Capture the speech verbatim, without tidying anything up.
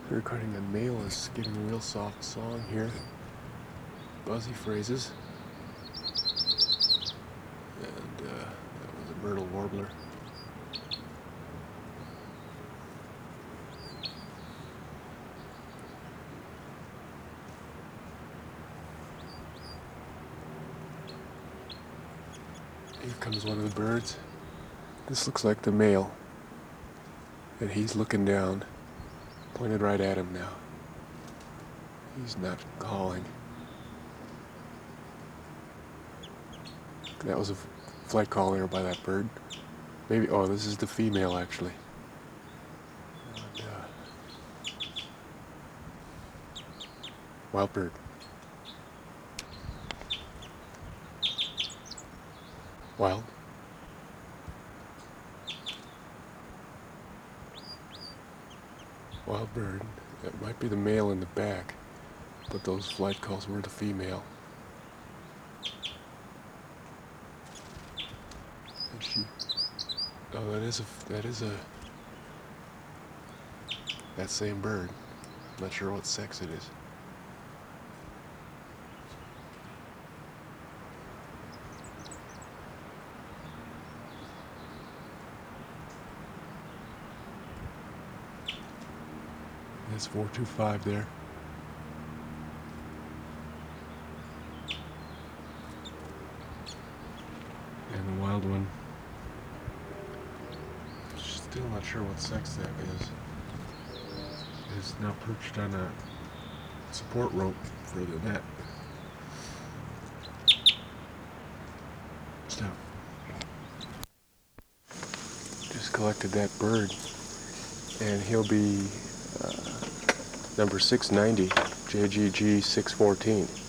Recording the male is giving a real soft song here. Buzzy phrases. And uh, that was a myrtle warbler. Here comes one of the birds. This looks like the male. And he's looking down, pointed right at him now. He's not calling. That was a flight call there by that bird. Maybe, oh, this is the female actually. And, uh, wild bird. Wild. Wild bird. That might be the male in the back, but those flight calls were the female. And she, oh, that is a, that is a, that same bird. I'm not sure what sex it is. That's four two five there. And the wild one, still not sure what sex that is, is now perched on a support rope for the net. So, just collected that bird, and he'll be uh, number six ninety, J G G six fourteen.